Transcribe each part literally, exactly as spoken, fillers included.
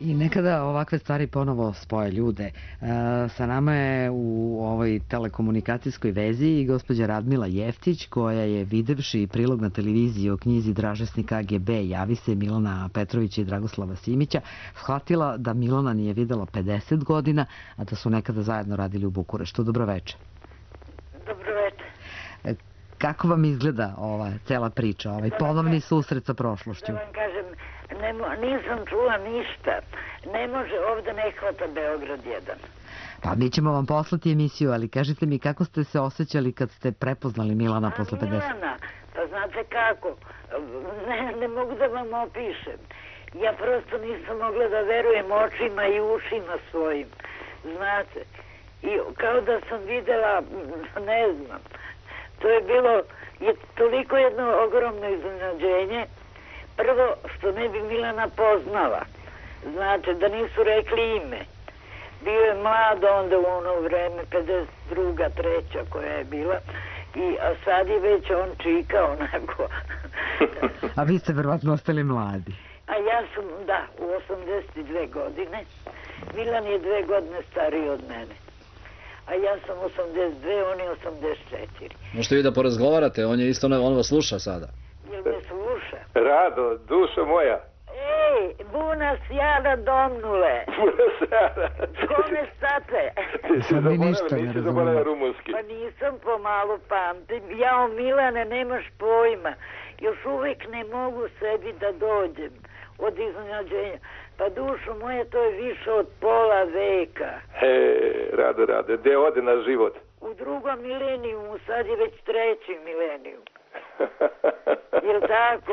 I nekada ovakve stvari ponovo spoje ljude. E, sa nama je u ovoj telekomunikacijskoj vezi i gospođa Radmila Jeftić, koja je videvši prilog na televiziji o knjizi Dražesnik A G B Javi se Milana Petrovića i Dragoslava Simića, shvatila da Milana nije videla pedeset godina, a da su nekada zajedno radili u Bukureštu. Dobroveče. Dobroveče. E, kako vam izgleda ova cela priča, ovaj ponovni susret sa prošlošću? Da vam kažem, ne, nisam čula ništa. Ne može, ovde ne hvata Beograd jedan. Pa mi ćemo vam poslati emisiju, ali kažite mi kako ste se osjećali kad ste prepoznali Milana A, posle pedeset? Milana, pa znate kako, ne, ne mogu da vam opišem. Ja prosto nisam mogla da verujem očima i ušima svojim, znate. I kao da sam videla, ne znam, to je bilo je toliko jedno ogromno iznenađenje. Prvo, što ne bi Milana poznala. Znate, da nisu rekli ime. Bio je mlad onda u ono vreme, pedeset druga, treća koja je bila. I, a sad je već on čika onako. A vi ste verovatno ostali mladi. A ja sam, da, u osamdeset dve godine. Milan je dve godine stariji od mene. A ja sam osamdeset dve, on je osamdeset četiri. Možete vi da porazgovarate, on je isto, on vas sluša sada. Jel me sluša? Rado, dušo moja. Ej, buna sjada domnule. Buna sjada. Kome state? Ti si mi ništa ne zaboravila, nisi razumemo. zaboravila rumunski. Pa nisam pomalo pamtim. Jao, Milane, nemaš pojma. Još uvijek ne mogu sebi da dođem od iznenađenja. Pa dušo moje, to je više od pola veka. He, Rado, Rado, gde ode na život? U drugom milenijumu, sad je već treći milenijum. Jel tako?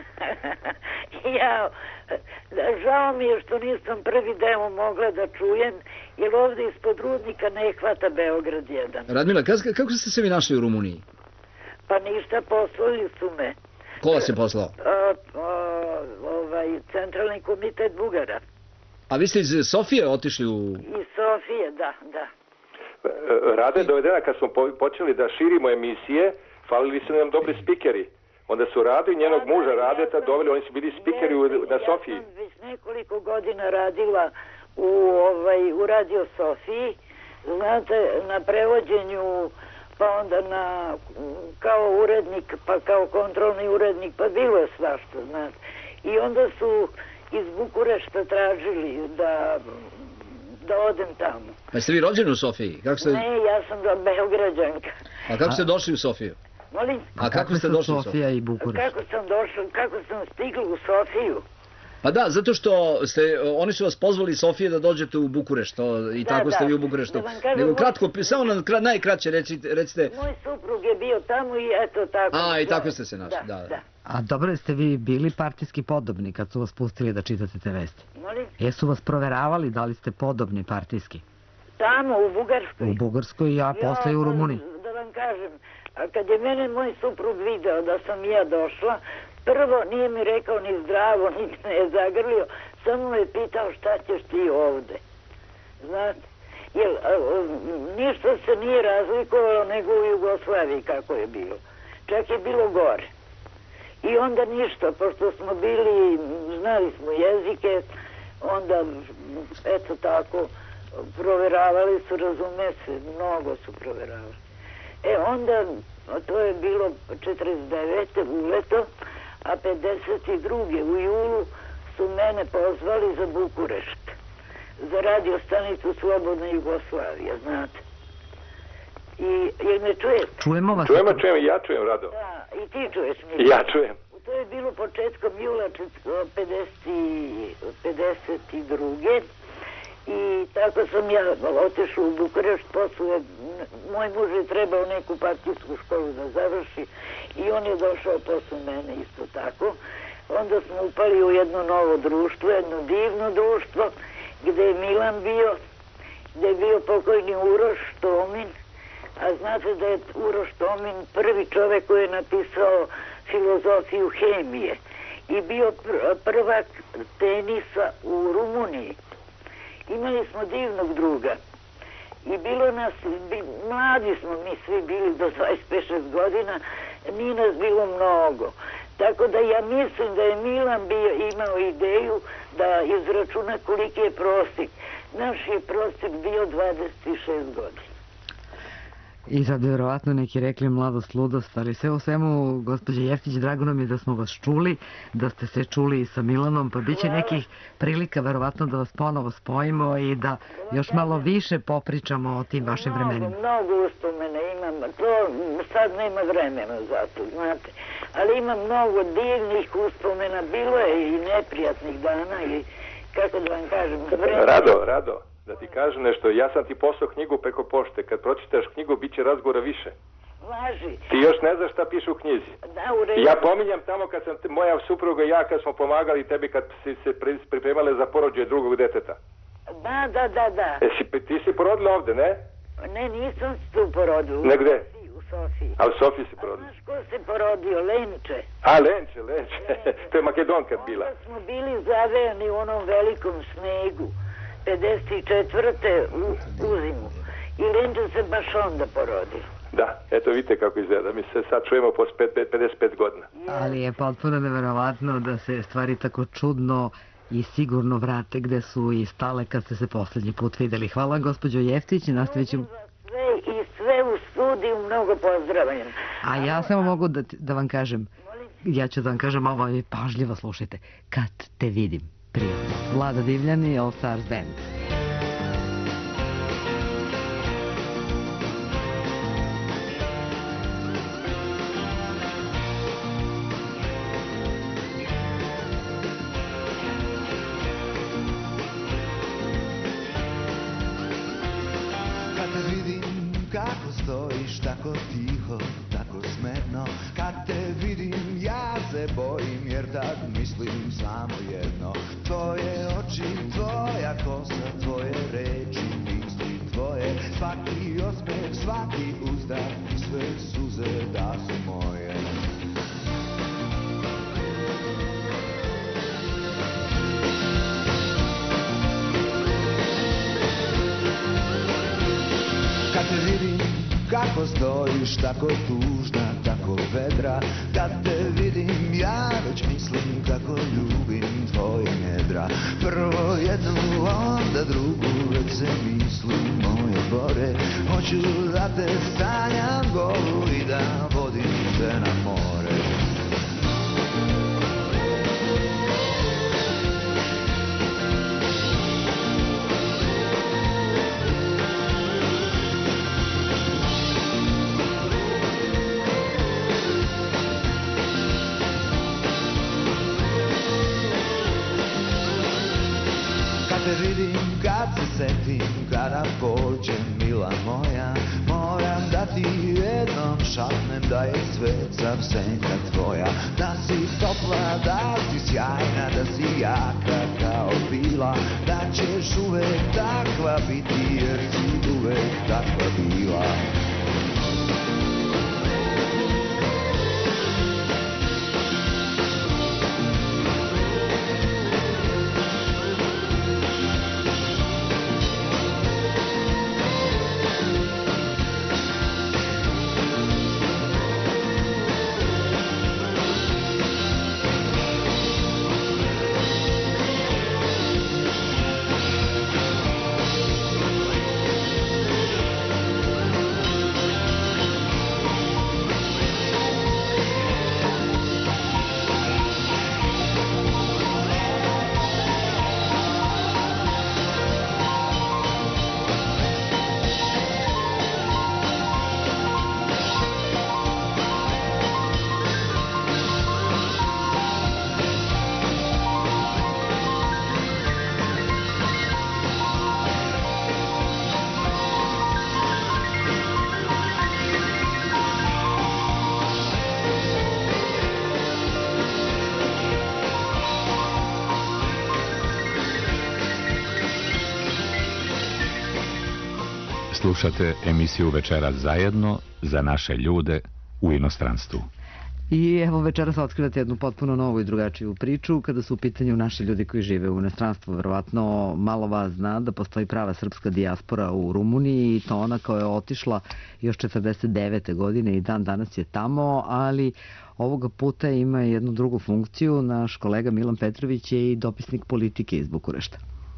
Ja, žao mi je što nisam prvi deo mogla da čujem, jer ovdje ispod Rudnika ne hvata Beograd jedan. Radmila, kako ste se vi našli u Rumuniji? Pa ništa, poslali su me. Ko vas je poslao? A, a, ovaj, Centralni komitet Bugara. A vi ste iz Sofije otišli u... Iz Sofije, da, da. Rade dovedena kad smo počeli da širimo emisije, falili su nam dobri spikeri. Onda su Rado i njenog muža Radeta doveli, oni su bili spikeri na Sofiji. Ja sam već nekoliko godina radila u, ovaj, u Radio Sofiji, znate, na prevođenju, pa onda na, kao urednik, pa kao kontrolni urednik, pa bilo je svašta, znate. I onda su iz Bukurešta tražili da, da odem tamo. Pa ste vi rođeni u Sofiji? Kako ste... Ne, ja sam da Beograđanka. A kako ste došli u Sofiju? Molim? A kako ste došli u Sofija i Bukurešt? Kako sam došla, kako sam stigla u Sofiju? Pa da, zato što ste, oni su vas pozvali iz Sofije da dođete u Bukurešt, i tako ste vi u Bukureštu. Nego kratko, samo najkraće recite... Moj suprug je bio tamo i eto tako... A, i tako ste se našli, da, da. A dobro, ste vi bili partijski podobni kad su vas pustili da čitate te vesti? Molim? Jesu vas proveravali da li ste podobni partijski? Tamo, u Bugarskoj? U Bugarskoj, a posle i u Rumuniji. Da vam kažem, kad je mene moj suprug video da sam ja došla, prvo nije mi rekao ni zdravo, niti me je zagrlio, samo me pitao šta ćeš ti ovde. Znate, jer ništa se nije razlikovalo nego u Jugoslaviji kako je bilo. Čak je bilo gore. I onda ništa, pošto smo bili, znali smo jezike, onda, eto tako, proveravali su, razume se, mnogo su proveravali. E onda, to je bilo četrdeset devete u leto, a pedeset druge u julu su mene pozvali za Bukurešt, za radio stanicu Slobodna Jugoslavija, znate. I, jer me čujete? Čujemo vas. Čujemo, čujemo, ja čujem, Rado. Da, i ti čuješ mi. Ja čujem. To je bilo početkom jula pedeset druge i tako sam ja otišla u Bukurešt, posle moj muž je trebao neku partijsku školu da završi i on je došao posle mene isto tako. Onda smo upali u jedno novo društvo, jedno divno društvo, gde je Milan bio, gde je bio pokojni Uroš Tomin, a znate da je Uroš Tomin prvi čovek koji je napisao filozofiju hemije i bio prvak tenisa u Rumuniji. Imali smo divnog druga i bilo nas, mladi smo mi svi bili do dvadeset pet šest godina, nije nas bilo mnogo. Tako da ja mislim da je Milan bio, imao ideju da izračuna koliki je prosjek. Naš je prosjek bio dvadeset šest godina. I sad vjerovatno neki rekli mladost, ludost, ali sve u svemu, gospođa Jeftić, drago nam je da smo vas čuli, da ste se čuli i sa Milanom, pa bit će nekih prilika verovatno da vas ponovo spojimo i da još malo više popričamo o tim vašim vremenima. Mnogo, mnogo uspomena imam, to sad nema vremena za to, znate, ali ima mnogo divnih uspomena, bilo je i neprijatnih dana i, kako da vam kažem, vremena. Rado, Rado. Da ti kažem nešto, ja sam ti poslao knjigu preko pošte, kad pročitaš knjigu bit će razgovora više. Važi. Ti još ne znaš šta piše u knjizi. Da, u redu. Ja pominjam tamo kad sam, moja supruga i ja kad smo pomagali tebi kad si se pripremale za porođaj drugog deteta. Da, da, da, da. E, si, ti si porodila ovde, ne? Ne, nisam se tu porodio. Ne gde? U Sofiji. A u Sofiji si porodila. A znaš ko se porodio? Lenče. A, Lenče, Lenče. To je Makedonka bila. Onda smo bili zavejani u onom velikom snegu. pedeset četvrte u, u zimu. I Lenče se baš onda porodio. Da, eto vidite kako izgleda. Mi se sad čujemo posle pedeset pet godina. Ali je potpuno neverovatno da se stvari tako čudno i sigurno vrate gde su i stale kad ste se poslednji put videli. Hvala gospođo Jeftić, nastavit ćemo... Sve i sve u studiju mnogo pozdravljam. A ja samo mogu da, da vam kažem, ja ću da vam kažem, ovo je pažljivo slušajte, kad te vidim. Prijatno. Vlada Divljani, All Stars Band. Kad te vidim kako stojiš tako tiho, tako smerno, kad te vidim ja se bojim jer tad mislim samo jedno. Tvoje oči, tvoja kosa, tvoje reči, misli tvoje, svaki osmeh, svaki uzdah i sve suze da su moje. Kad te vidim kako stojiš tako tužna, tako vedra, kad te vidim ja već mislim kako ljubim tvoje nedra. Prvo jednu, onda drugu, već se misli moje bore. Hoću da te sanjam golu i da vodim te na more. Kad te vidim, kad se setim, kada pođe mila moja, moram da ti jednom šapnem da je svet sav senka tvoja. Da si topla, da si sjajna, da si jaka kao bila, da ćeš uvek takva biti jer si uvek takva bila. Slušate emisiju Večeras zajedno za naše ljude u inostranstvu. I evo večeras otkrivate jednu potpuno novu i drugačiju priču kada su u pitanju naši ljudi koji žive u inostranstvu. Verovatno malo vas zna da postoji prava srpska dijaspora u Rumuniji i to ona koja je otišla još četrdeset devete godine i dan danas je tamo, ali ovoga puta ima jednu drugu funkciju. Naš kolega Milan Petrović je i dopisnik politike iz Bukurešta.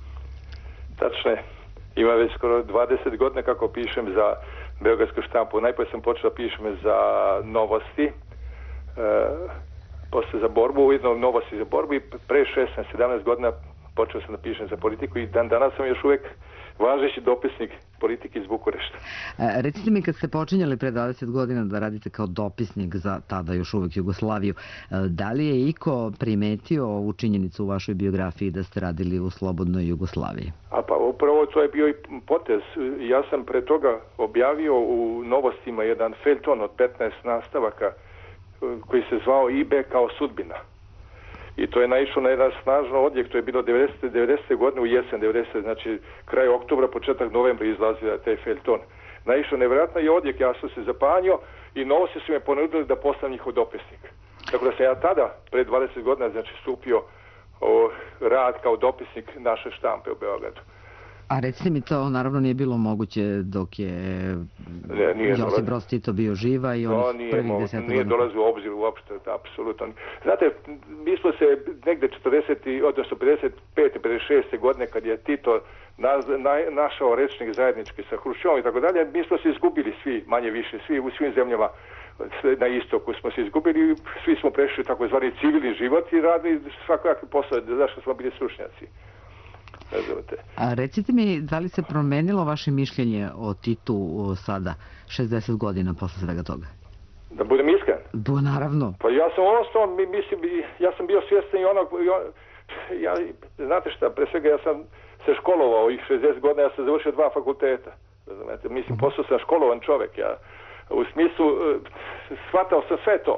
Tačno je. Ima već skoro dvadeset godina kako pišem za beogradsku štampu. Najprije sam počeo da pišem za Novosti, E, posle za borbu, ujedno Novosti za borbu i pre šesnaest sedamnaest godina počeo sam da pišem za politiku i dan danas sam još uvek važeći dopisnik politike iz Bukurešta. E, recite mi, kad ste počinjali pre dvadeset godina da radite kao dopisnik za tada još uvek Jugoslaviju, e, da li je iko primetio ovu činjenicu u vašoj biografiji da ste radili u slobodnoj Jugoslaviji? A pa upravo to je bio i potez. Ja sam pre toga objavio u Novostima jedan feljton od petnaest nastavaka koji se zvao I B kao sudbina. I to je naišlo na jedan snažno odjek, to je bilo devedesete devedesete godine u jesen devedesete, znači kraj oktobra, početak novembra izlazio taj feljton. Naišlo nevjerojatno i odjek, ja sam se zapanjio i Novosti su me ponudili da postanem njihov dopisnik. Tako da sam ja tada, pre dvadeset godina, znači stupio o, rad kao dopisnik naše štampe u Beogradu. A recite mi, to naravno nije bilo moguće dok je ne, nije Josip Broz Tito bio živa i onih no, prvih deseta godina. Nije dolazio u obzir uopšte, apsolutno. Znate, mi smo se negde četrdeset, odnosno pedeset pete pedeset šeste godine, kad je Tito naz, na, našao rečnik zajednički sa Hruščovom i tako dalje, mi smo se izgubili svi, manje više, svi u svim zemljama na istoku smo se izgubili, svi smo prešli takozvani civilni život i radili svakakvi posao, zašto smo bili stručnjaci. A recite mi, da li se promenilo vaše mišljenje o Titu sada, šezdeset godina posle svega toga? Da budem iskren? Bo, naravno. Pa ja sam ostao, mislim, ja sam bio svjestan i onog, ja, znate šta, pre svega ja sam se školovao i šezdeset godina, ja sam završio dva fakulteta. Razumete? Mislim, postao sam školovan čovek, ja u smislu, shvatao sam sve to.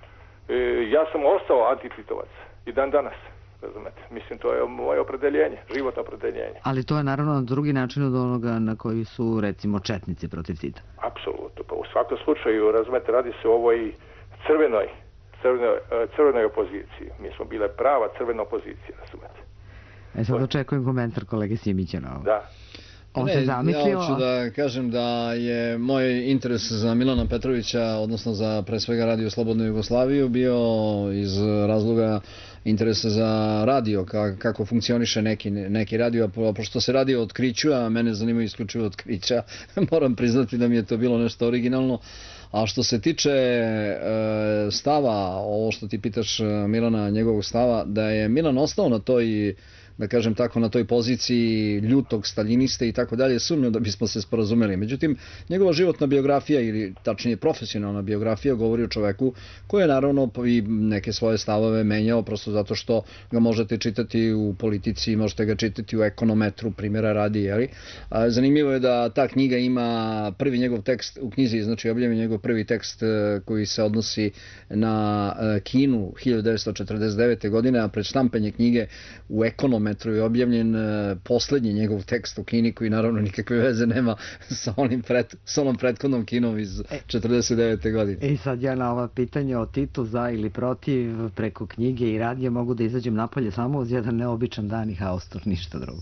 Ja sam ostao antititovac i dan danas. Razumete? Mislim, to je moje opredeljenje, životno opredeljenje. Ali to je naravno na drugi način od onoga na koji su, recimo, četnici protiv Tita. Apsolutno. Pa u svakom slučaju, razumete, radi se o ovoj crvenoj, crvenoj, crvenoj opoziciji. Mi smo bile prava crvena opozicija, razumete. E sad očekujem komentar kolege Simića na ovo. Da. On se zamislio... Ja hoću da kažem da je moj interes za Milana Petrovića, odnosno za pre svega Radio Slobodnu Jugoslaviju, bio iz razloga interesa za radio, kako funkcioniše neki, neki radio, a pošto se radi o otkriću, a mene zanimaju isključivo otkrića, moram priznati da mi je to bilo nešto originalno. A što se tiče e, stava, ovo što ti pitaš Milana, njegovog stava, da je Milan ostao na toj, da kažem tako, na toj poziciji ljutog staljiniste i tako dalje, sumnjam da bismo se sporazumeli. Međutim, njegova životna biografija, ili tačnije profesionalna biografija, govori o čoveku koji je naravno i neke svoje stavove menjao, prosto zato što ga možete čitati u politici, možete ga čitati u Ekonometru, primjera radi, jeli? Zanimljivo je da ta knjiga ima prvi njegov tekst u knjizi, znači objavljen njegov prvi tekst koji se odnosi na Kinu hiljadu devetsto četrdeset devete. godine, a pred štampanje knjige u Ekonometru Metru je objavljen poslednji njegov tekst u Kini, koji naravno nikakve veze nema sa, onim pred, sa onom prethodnom Kinom iz četrdeset devete. godine. I sad ja na ova pitanja o Titu za ili protiv preko knjige i radija mogu da izađem napolje samo uz jedan neobičan dan i haustor, ništa drugo.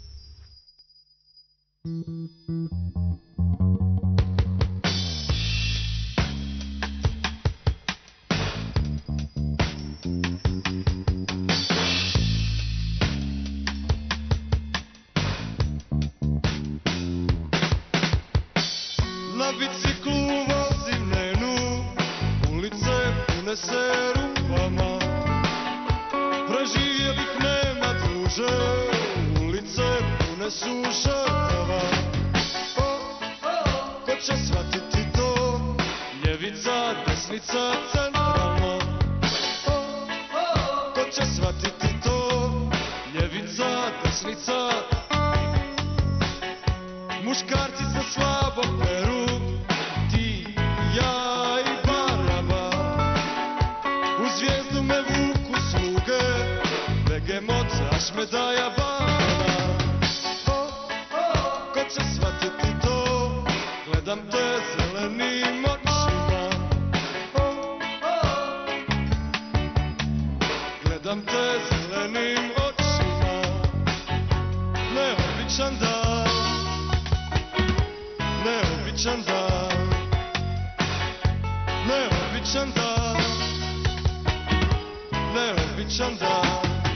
Na biciklu vozim nenu, ulice pune se rupama, preživjelih nema duže, ulice pune su žrtava. Ko će shvatiti to, ljevica, desnica, centralno? Ko će shvatiti to, ljevica, desnica, muškarci sa slabom peru, ti, ja i Baraba. U zvijezdu me vuku sluge, begemot, Ašmedaja Bana. Ko će shvatiti to, gledam te zelenim očima. Neobičan dan, neobičan dan, neobičan dan, neobičan dan.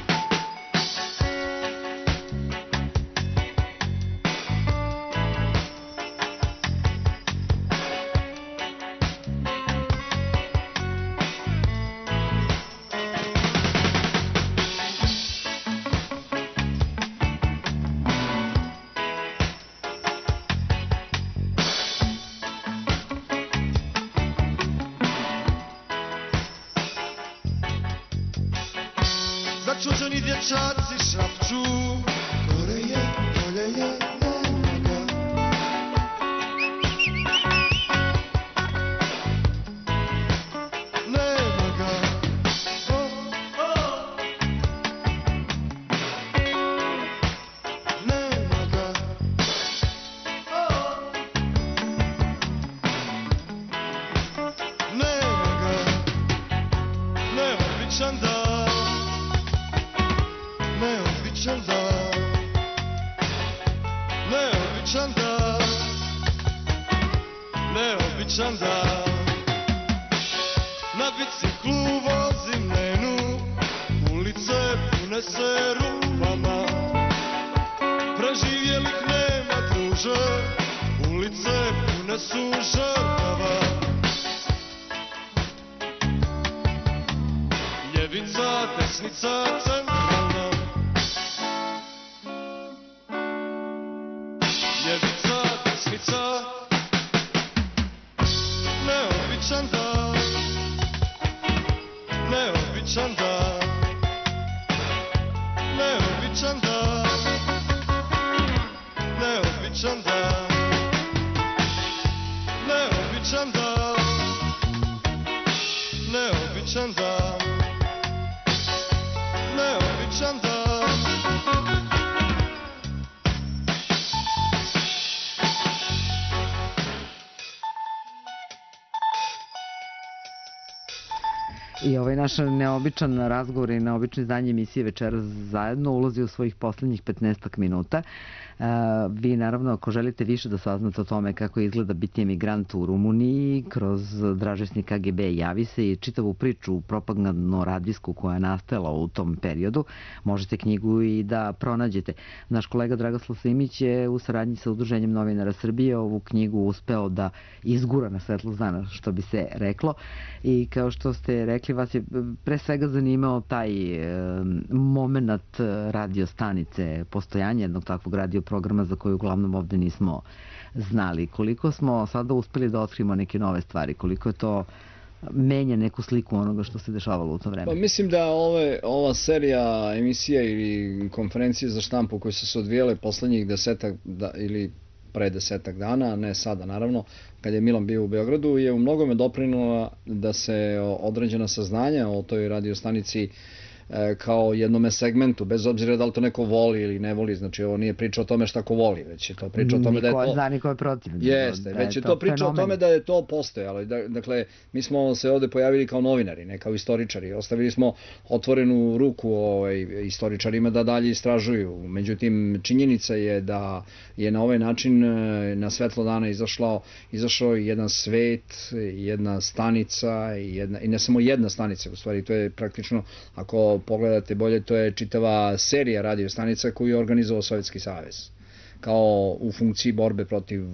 Začuđeni dječaci šapću, gore je, bolje je, nema ga. Nema ga. Oh, oh. Nema ga. Oh. Nema ga. Neobičan dan, neobičan dan, neobičan dan, neobičan dan. Na biciklu vozim Nenu, ulice pune se rupama. Preživjelih nema druže, ulice pune su žrtava. Ljevica, desnica, centralna. Ljevica, desnica, neobičan dan, neobičan dan, neobičan dan, neobičan dan, neobičan dan, neobičan dan, neobičan dan. I ovaj naš neobičan razgovor i neobično izdanje emisije Večeras zajedno ulazi u svojih poslednjih petnaestak minuta. Vi naravno, ako želite više da saznate o tome kako izgleda biti emigrant u Rumuniji, kroz Dražesni K G B javi se i čitavu priču propagandno-radijsku koja je nastajala u tom periodu, možete knjigu i da pronađete. Naš kolega Dragoslav Simić je u saradnji sa Udruženjem novinara Srbije ovu knjigu uspeo da izgura na svetlost dana, što bi se reklo. I kao što ste rekli, vas je pre svega zanimao taj e, moment radio stanice, postojanje jednog takvog radio programa za koju uglavnom ovde nismo znali. Koliko smo sada uspeli da otkrimo neke nove stvari, koliko je to menja neku sliku onoga što se dešavalo u to vreme? Pa mislim da ove, ova serija emisija ili konferencije za štampu koje su se odvijale poslednjih desetak da, ili pre desetak dana, ne sada naravno, kad je Milan bio u Beogradu, je u mnogome doprinula da se određena saznanja o toj radiostanici kao jednome segmentu, bez obzira da li to neko voli ili ne voli, znači ovo nije priča o tome šta ko voli, već je to priča o tome da je to... Niko zna, niko je protiv. Jeste, već je to priča o tome da je to postojalo. Dakle, mi smo se ovde pojavili kao novinari, ne kao istoričari. Ostavili smo otvorenu ruku istoričarima da dalje istražuju. Međutim, činjenica je da je na ovaj način na svetlo dana izašao jedan svet, jedna stanica i ne samo jedna stanica, u stvari to je praktično, ako pogledate bolje, to je čitava serija radio stanica koju je organizovao Sovjetski savez kao u funkciji borbe protiv,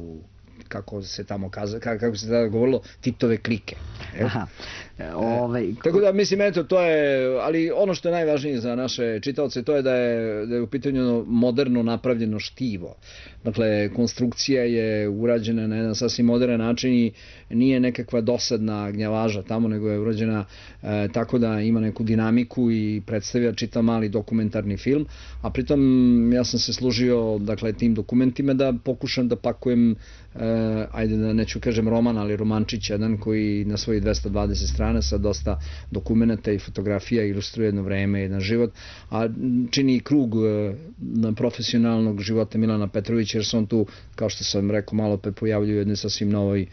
kako se tamo kaza, kako se tada govorilo, Titove klike. Aha. Ovaj... Tako da mislim, eto, to je, ali ono što je najvažnije za naše čitaoce, to je da je, da je u pitanju moderno napravljeno štivo. Dakle, konstrukcija je urađena na jedan sasvim modern način i nije nekakva dosadna gnjavaža tamo, nego je urađena e, tako da ima neku dinamiku i predstavlja čitav mali dokumentarni film, a pritom ja sam se služio, dakle, tim dokumentima da pokušam da pakujem e, ajde da neću kažem roman, ali romančić jedan koji na svojih dvesta dvadeset strana sa dosta dokumenta i fotografija ilustruje jedno vreme, jedan život, a čini i krug profesionalnog života Milana Petrovića, jer se on tu, kao što sam rekao malo pre, pojavljuje jednoj sasvim novoj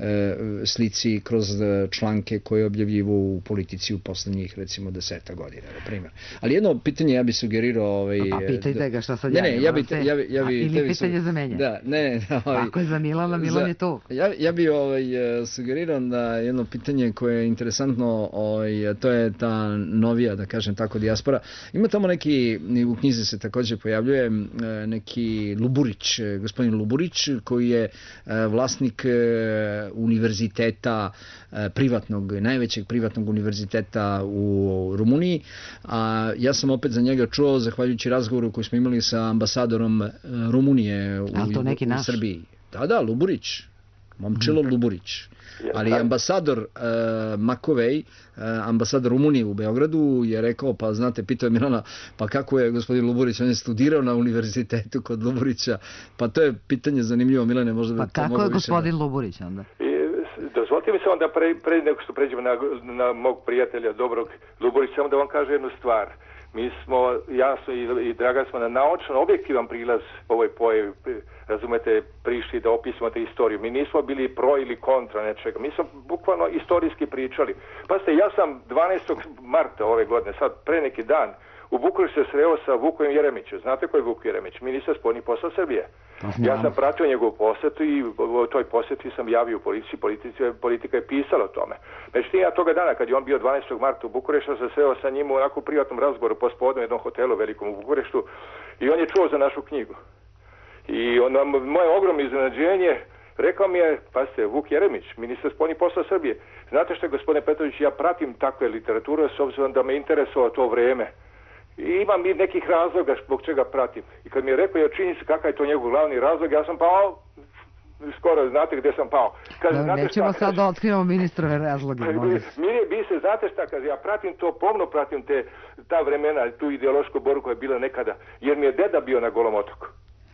slici kroz članke koje objavljivo u Politici u poslednjih recimo deseta godina, na primjer. Ali jedno pitanje ja bi sugerirao... Ovaj, pa pitajte ga šta sad ne, ne, ja bi, ja bi, ja bi, ili pitanje za menja. Da, ne, ovaj, ako je za Milana, Milan je tu. Ja, ja bi ovaj, sugeriran da jedno pitanje koje je interesantno, ovaj, to je ta novija, da kažem tako, dijaspora. Ima tamo neki, u knjizi se također pojavljuje neki Luburić, gospodin Luburić, koji je vlasnik univerziteta privatnog, najvećeg privatnog univerziteta u Rumuniji. A ja sam opet za njega čuo, zahvaljujući razgovoru koji smo imali sa ambasadorom Rumunije u, u Srbiji. Da, da, Luburić. Momčilo Luburić. Ali ambasador uh, Makovej, uh, ambasador Rumunije u Beogradu je rekao, pa znate, pitao je Milana, pa kako je gospodin Luburić, on je studirao na univerzitetu kod Luburića, pa to je pitanje zanimljivo, Milane, možda pa da to mogu više... Pa kako je gospodin Luburić onda? Dozvolite mi samo da pre, pre nego što pređemo na, na mog prijatelja dobrog Luburića, samo da vam kaže jednu stvar. Mi smo, ja i, i Dragan smo na naučno objektivan prilaz ovoj pojavi, razumete, prišli da opisamo te istoriju. Mi nismo bili pro ili kontra nečega. Mi smo bukvalno istorijski pričali. Pazite, ja sam dvanaestog marta ove godine, sad pre neki dan, u Bukureštu se sreo sa Vukom Jeremićem. Znate ko je Vuk Jeremić? Ministar spoljnih poslova Srbije. Ja sam pratio njegovu posetu i u toj poseti sam javio u policiji, politika je pisala o tome. Međutim, ja toga dana, kad je on bio dvanaestog marta u Bukureštu, se sreo sa njim u onako privatnom razgovoru pospodom u jednom hotelu velikom u Bukureštu i on je čuo za našu knjigu. I ono, moje ogromno iznenađenje, rekao mi je, pazite, Vuk Jeremić, ministar spoljnih poslova Srbije. Znate što, gospodine Petrović, ja pratim takve literature s obzirom da me interesovalo to vreme. I imam i nekih razloga zbog čega pratim. I kad mi je rekao, ja čini se kakav je to njegov glavni razlog, ja sam pao, skoro znate gdje sam pao. Kaže, da, nećemo šta, sad da otkrivamo ministrove razloge. Mi, mi se, znate šta, kaže, ja pratim to, pomno pratim te, ta vremena, tu ideološku borbu koja je bila nekada, jer mi je deda bio na Golom otoku.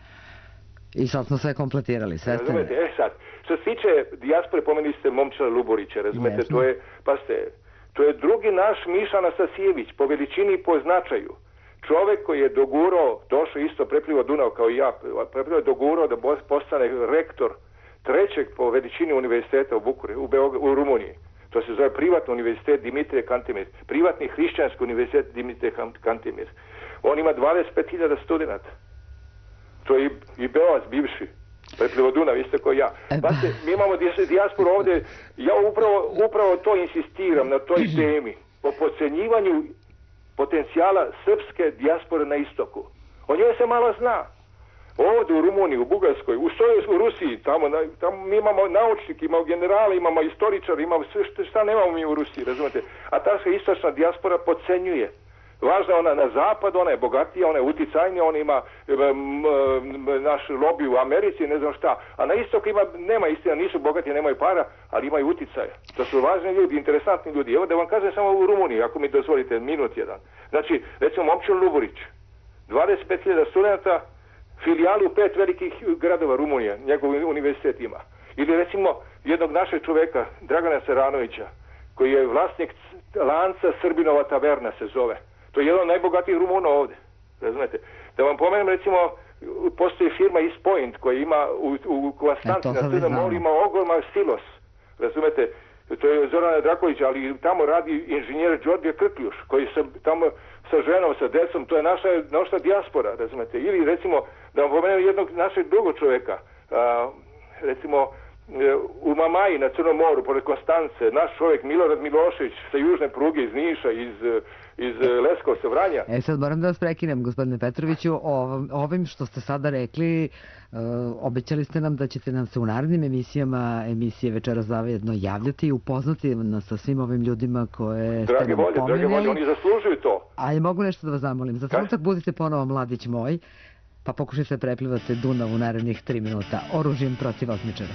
I sad smo sve kompletirali, sve ste... Razumete, e sad, što se tiče dijaspore, pomenuli ste Momčila Luburića, razumete, Jesno. To je, pasite, to je drugi naš Miša Anastasijević, po veličini i po značaju. Čovek koji je dogurao, došao isto, preplivo Dunav kao i ja, preplivo dogurao da postane rektor trećeg po veličini univerziteta u Bukure, u, Beog, u Rumuniji. To se zove privatni univerzitet Dimitrije Kantemir, privatni hrišćanski univerzitet Dimitrije Kantemir. On ima dvadeset pet hiljada studenta. To je i, i Beovac bivši, preplivo Dunav, isto kao ja. Pazite, mi imamo dijasporu ovdje, ja upravo, upravo to insistiram na toj temi, o podcenjivanju potencijala srpske dijaspore na istoku. O njoj se malo zna. Ovdje u Rumuniji, u Bugarskoj, u, u Rusiji, tamo, tamo mi imamo naučnike, imamo generale, imamo istoričare, imamo sve što, šta nemamo mi u Rusiji, razumete? A ta se istočna dijaspora podcenjuje. Važna ona na zapad, ona je bogatija, ona je uticajnija, ona ima m, m, naš lobby u Americi, ne znam šta. A na istoku ima, nema istina, nisu bogati, nemaju para, ali imaju uticaja. To su važni ljudi, interesantni ljudi. Evo da vam kažem samo u Rumuniji, ako mi dozvolite minut jedan. Znači, recimo Momčilo Luburić, dvadeset pet hiljada studenta, filijalu u pet velikih gradova Rumunije, njegov univerzitet ima. Ili recimo jednog našeg čoveka, Dragana Seranovića, koji je vlasnik lanca Srbinova taverna se zove. To je jedan od najbogatijih Rumuna ovdje, razumete. Da vam pomenem, recimo, postoji firma East Point koja ima u, u Konstanci na Crnom moru ima ogroman silos, razumete. To je Zorana Draković, ali tamo radi inženjer Đorđe Krkljuš, koji se tamo sa ženom, sa decom, to je naša, naša dijaspora, razumete. Ili recimo, da vam pomenem jednog našeg drugog čovjeka, a, recimo, u Mamaji na Crnom moru, pored Konstance, naš čovjek Milorad Milošević sa južne pruge iz Niša, iz, iz Leskovca, Vranja. E sad moram da vas prekinem, gospodine Petroviću, o, ovim što ste sada rekli, uh, obećali ste nam da ćete nam se u narednim emisijama, emisije Večeras zajedno javljati i upoznati nas sa svim ovim ljudima koje ste drage nam volje, pomenuli. Drage volje, oni zaslužuju to. A je mogu nešto da vas zamolim? Za trenutak budite ponovo mladić moj, pa pokušajte preplivati Dunav u narednih tri minuta oružjem protiv otmičara.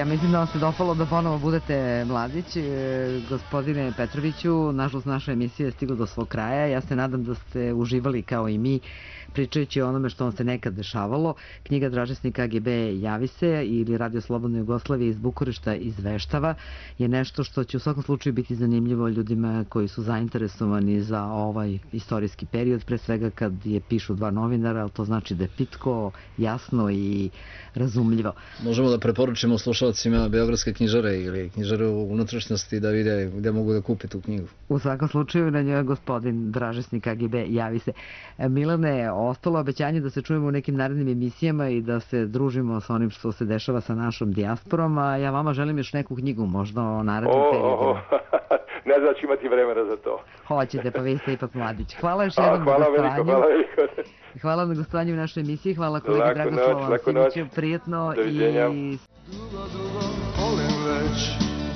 mislim da vam se dopalo da ponovo budete Mladić. E, gospodine Petroviću, nažalost naša emisija je stigla do svog kraja. Ja se nadam da ste uživali kao i mi pričajući o onome što vam se nekad dešavalo. Knjiga Dražesnik K G B Javi se ili Radio Slobodne Jugoslavije iz Bukurešta izveštava je nešto što će u svakom slučaju biti zanimljivo ljudima koji su zainteresovani za ovaj istorijski period, pre svega kad je pišu dva novinara, ali to znači da je pitko, jasno i razumljivo. Možemo da preporučimo slušalcima Beogradske knjižare ili knjižare u unutrašnjosti da vide gde mogu da kupe tu knjigu. U svakom slučaju na njoj gospodin Dražesnik K G B Javi se. Milane, ostalo obećanje da se čujemo u nekim narednim emisijama i da se družimo sa onim što se dešava sa našom dijasporom, a ja vama želim još neku knjigu, možda o narednim periodima. Ne znam da ću imati vremena za to. Hoćete, pa vi ste ipak Mladić. Hvala još jednom hvala na gostovanju. Veliko, hvala veliko. Hvala na gostovanju u našoj emisiji, hvala kolegi Dragoslavu Simiću, prijetno i... Dugo, dugo volim već,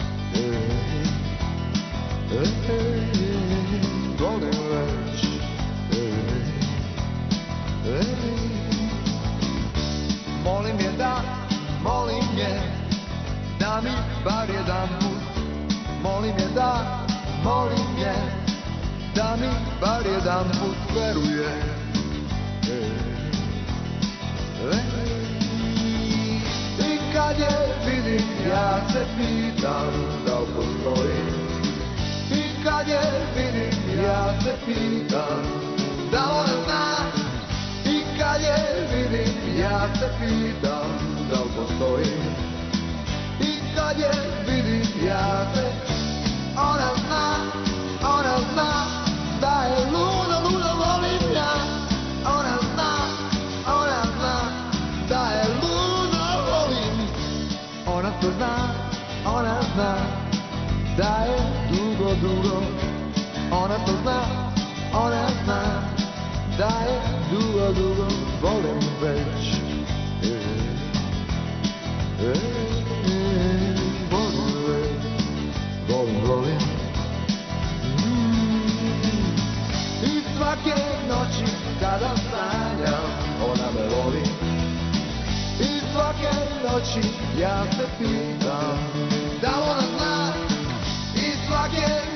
volim već, molim je da, molim je, da mi bar jedan put, molim je da, molim je, da mi bar jedan put veruje. I kad je vidim, ja se pitam da li postoji. I kad je vidim, ja se pitam da li ona zna. I kad je vidim, ja se pitam da li postoji. I kad je vidim, ja se, ona zna, ona zna da je luda, luda volim ja. Ona zna, ona zna da je luda volim. Ona to zna, ona zna da je dugo, dugo. Ona to zna, ona zna da je dugo, dugo volim već. E, e, e, volim već, volim, volim. Mm. I svake noći kada sanjam, ona me voli. I svake noći ja se pitam da ona zna. I svake